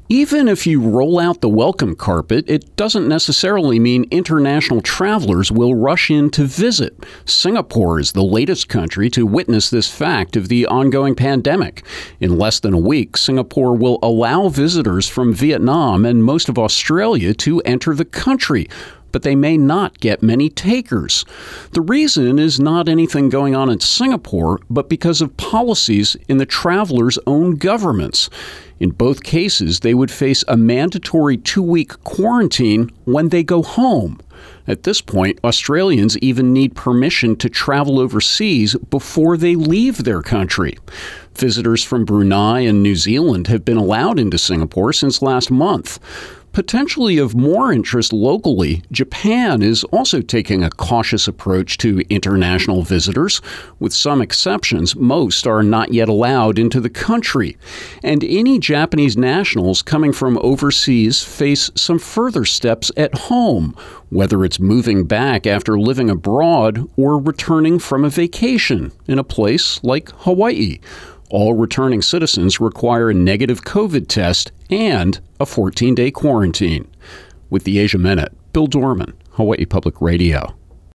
Even if you roll out the welcome carpet, it doesn't necessarily mean international travelers will rush in to visit. Singapore is the latest country to witness this fact of the ongoing pandemic. In less than a week, Singapore will allow visitors from Vietnam and most of Australia to enter the country, but they may not get many takers. The reason is not anything going on in Singapore, but because of policies in the travelers' own governments. In both cases, they would face a mandatory 2-week quarantine when they go home. At this point, Australians even need permission to travel overseas before they leave their country. Visitors from Brunei and New Zealand have been allowed into Singapore since last month. Potentially of more interest locally, Japan is also taking a cautious approach to international visitors. With some exceptions, most are not yet allowed into the country. And any Japanese nationals coming from overseas face some further steps at home, whether it's moving back after living abroad or returning from a vacation in a place like Hawaii. All returning citizens require a negative COVID test and a 14-day quarantine. With the Asia Minute, Bill Dorman, Hawaii Public Radio.